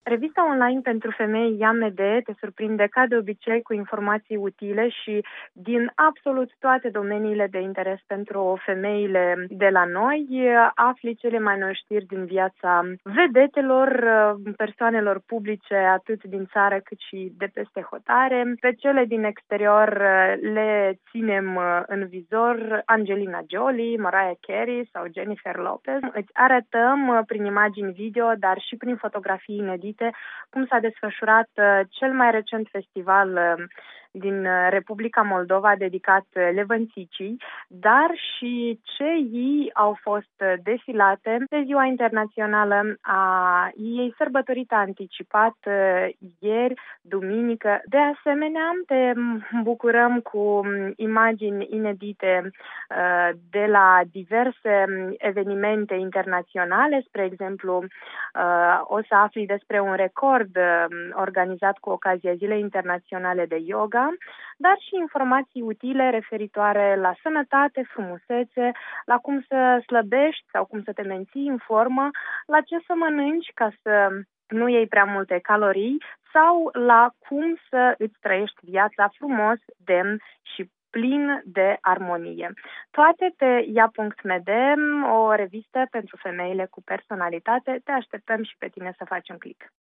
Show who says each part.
Speaker 1: Revista online pentru femei YAMD te surprinde ca de obicei cu informații utile și din absolut toate domeniile de interes pentru femeile de la noi. Afli cele mai noi știri din viața vedetelor, persoanelor publice, atât din țară cât și de peste hotare. Pe cele din exterior le ținem în vizor Angelina Jolie, Mariah Carey sau Jennifer Lopez. Îți arătăm prin imagini video, dar și prin fotografii inedite, cum s-a desfășurat cel mai recent festival din Republica Moldova dedicat Levănțicii, dar și ce ei au fost defilate pe Ziua Internațională a ei, sărbătorită anticipat ieri, duminică. De asemenea, te bucurăm cu imagini inedite de la diverse evenimente internaționale. Spre exemplu, o să afli despre un record organizat cu ocazia Zilei Internaționale de Yoga, dar și informații utile referitoare la sănătate, frumusețe, la cum să slăbești sau cum să te menții în formă, la ce să mănânci ca să nu iei prea multe calorii sau la cum să îți trăiești viața frumos, demn și plin de armonie. Toate pe ia.md, o revistă pentru femeile cu personalitate. Te așteptăm și pe tine să faci un click.